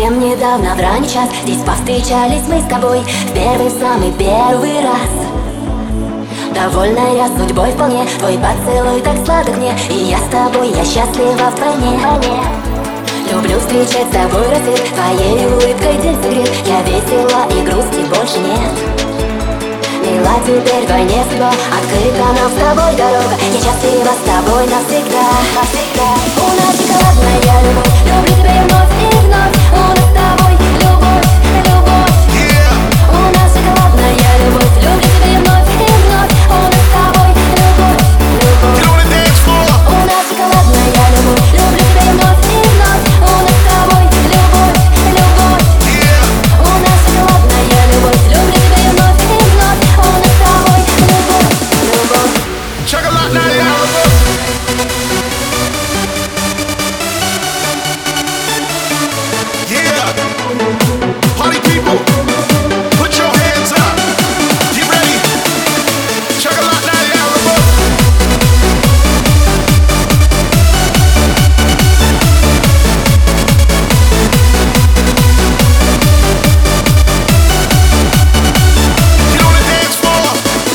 совсем недавно, в ранний час, здесь повстречались мы с тобой в первый, самый первый раз. Довольная судьбой вполне, твой поцелуй так сладок мне, и я с тобой, я счастлива вдвойне. Люблю встречать с тобой рассвет, твоей улыбкой день согрет. Я весела и грусти больше нет. Мила теперь вдвойне судьба, открыта нам с тобой дорога. Я счастлива с тобой навсегда, навсегда. У нас шоколадная любовь, люблю тебя вновь и вновь. У нас с тобой любовь, любовь. У нас шоколадная любовь, люблю тебя вновь и вновь. У нас с тобой любовь, любовь. У нас шоколадная любовь, люблю тебя вновь и вновь. У нас с тобой любовь, любовь. У нас шоколадная любовь, люблю тебя вновь и вновь. У нас с тобой любовь, любовь. Chocolate Yeah. Party people, put your hands up. Get ready. Chocolate Get on the dance floor.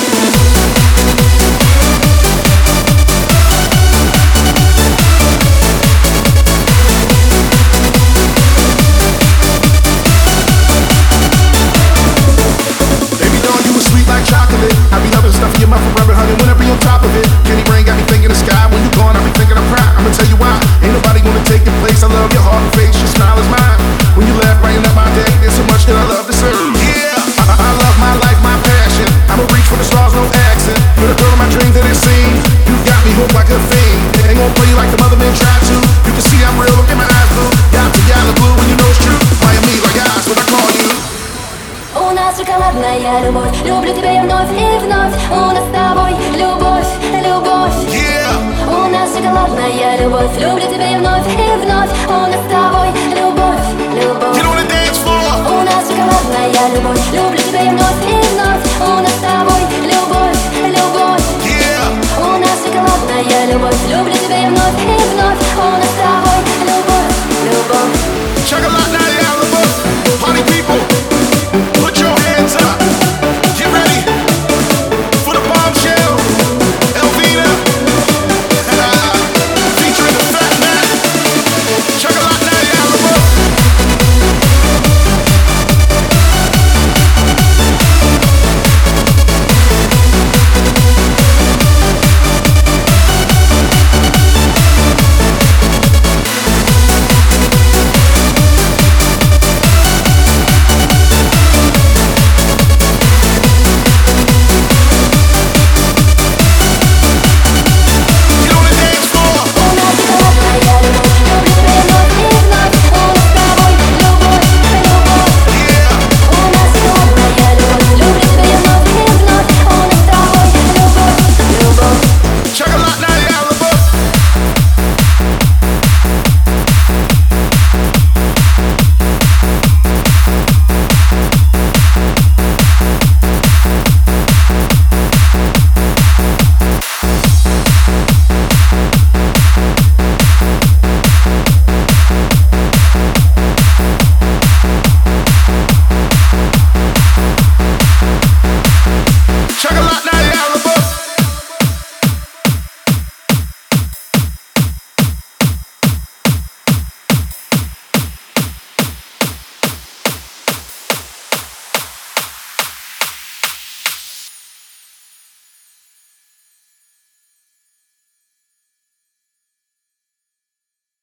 Baby doll, you were sweet like chocolate. I be loving stuff in your mouth forever, honey, whenever you're on top of it. Candy rain got me thinking the sky. When you gone, I be thinking I'm proud. I'ma tell you why. Ain't nobody gonna take your place. I love your heart and face, your smile is mine. When you laugh, brighten up my day. There's so much that I love to serve. Yeah, I love my life, my passion. I'ma reach for the stars, no accent. You're the girl of my dreams, and it seems you got me hooked like a fiend. Ain't gonna play you like the mother men try to. You can see I'm real, look in my eyes blue. Got to yellow blue when you know it's true. Miami like eyes when I call you. У нас шоколадная любовь, люблю тебя вновь и вновь. У нас с тобой любовь, любовь. Yeah. У нас шоколадная любовь, люблю тебя вновь и вновь. У нас с тобой любовь, любовь. Get on the dance floor. У нас шоколадная любовь, люблю тебя вновь и вновь. У нас с тобой любовь, любовь. Yeah. У нас шоколадная любовь,